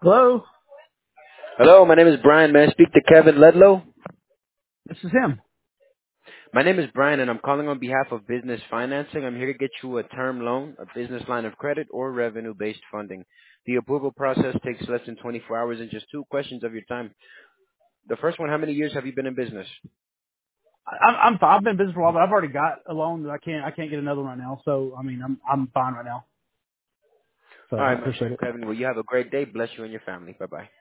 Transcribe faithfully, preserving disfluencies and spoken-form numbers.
Hello, Hello, my name is Brian. May I speak to Kevin Ledlow? this is him. My name is Brian, and I'm calling on behalf of Business Financing. I'm here to get you a term loan, a business line of credit, or revenue-based funding. The approval process takes less than twenty-four hours and just two questions of your time. The first one, how many years have you been in business? I, I'm I'm fine. I've been in business for a while, but I've already got a loan that I can't I can't get another one right now. So I mean I'm I'm fine right now. So All I right, my appreciate friend it. Kevin. Well, you have a great day. Bless you and your family. Bye-bye.